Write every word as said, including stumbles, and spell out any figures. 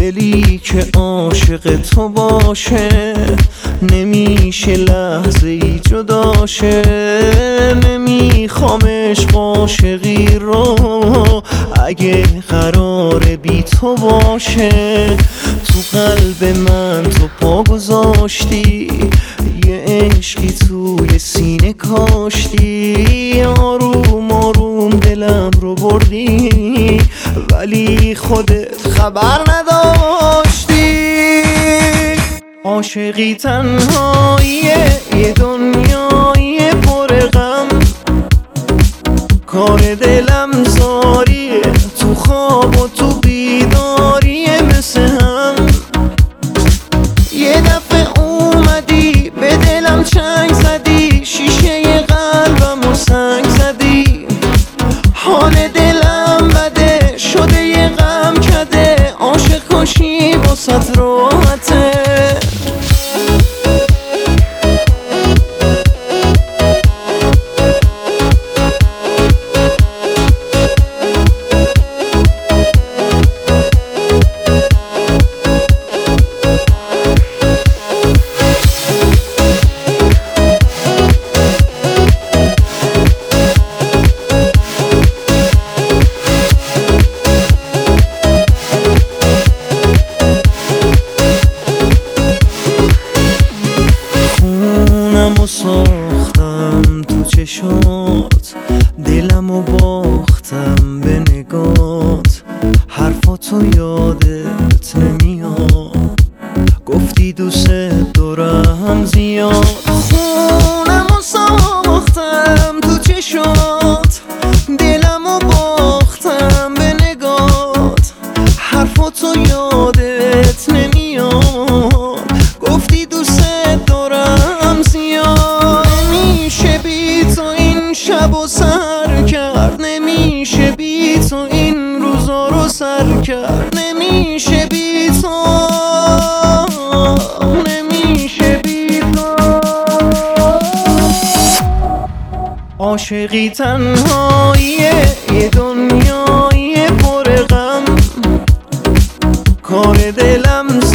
دلی که عاشق تو باشه نمیشه لحظه ای جداشه. نمیخوامش عاشقی رو اگه قرار بی تو باشه. تو قلب من تو پا گذاشتی، یه عشقی توی سینه کاشتی. آروم آروم دلم رو بردی ولی خودت خبر نداشتی. عاشقی تنهاییه یه دنیای پر غم، کار دلم زاریه تو خواب و تو بیداریه مثل هم. یه دفعه اومدی به دلم چنگ زدی، شیشه قلبم و سنگ زدی. حال دلم بده شده یه غم کده، عاشق کشی واسط راحته. ساختم تو چشات، دلمو باختم به نگات. حرفاتو یادت نمیاد، گفتی دوست دارم زیاد. خونمو ساختم تو چشات، دلمو باختم به نگات. حرفاتو یادت نمیاد، گفتی دوست دارم زیاد. نمیشه بی تو این شب و سر کرد، نمیشه بی تو این روزا رو سر کرد. نمیشه بی تو، نمیشه بی تو. عاشقی تنهاییه یه دنیای پر غم، کار دلم